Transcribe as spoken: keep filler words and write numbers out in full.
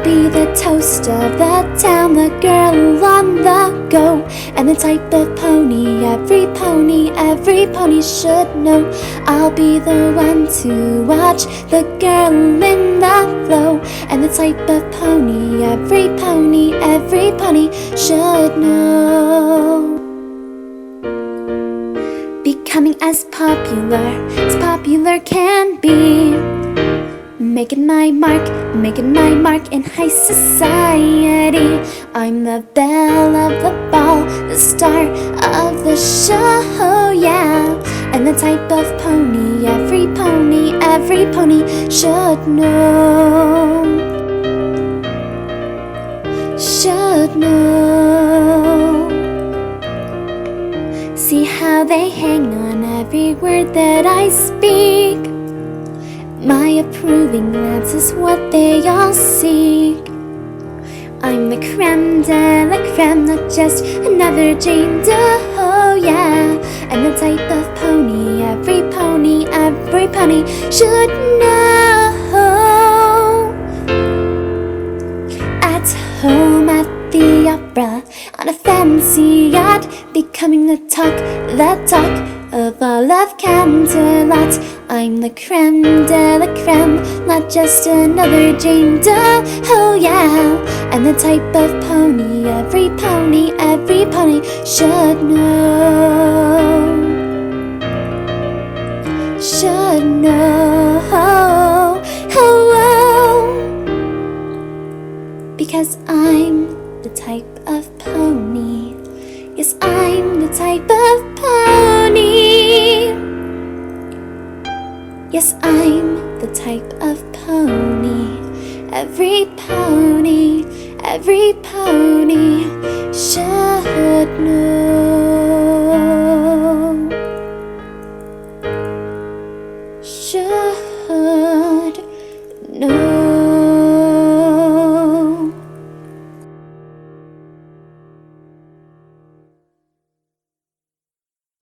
be the toast of the town, the girl on the go, and the type of pony every pony, every pony should know. I'll be the one to watch the girl in the flow, and the type of pony every pony, every pony should know. Becoming as popular as popular can be, making my mark, making my mark in high society. I'm the belle of the ball, the star of the show, yeah. And the type of pony every pony, every pony should know. Should know. See how they hang on every word that I speak. My approving glance is what they all seek. I'm the creme de la creme, not just another Jane Doe, yeah. And the type of pony every pony, every pony should know. At home, at the opera, on a fancy yacht, becoming the talk, the talk of all of Canterlot. I'm the creme de la creme, not just another Jane Doe, oh yeah. And the type of pony every pony, every pony should know. Should know, oh, oh. Because I'm the type of pony. Yes, I'm the type of pony. Yes, I'm the type of pony. Every pony, every pony should know. Should know.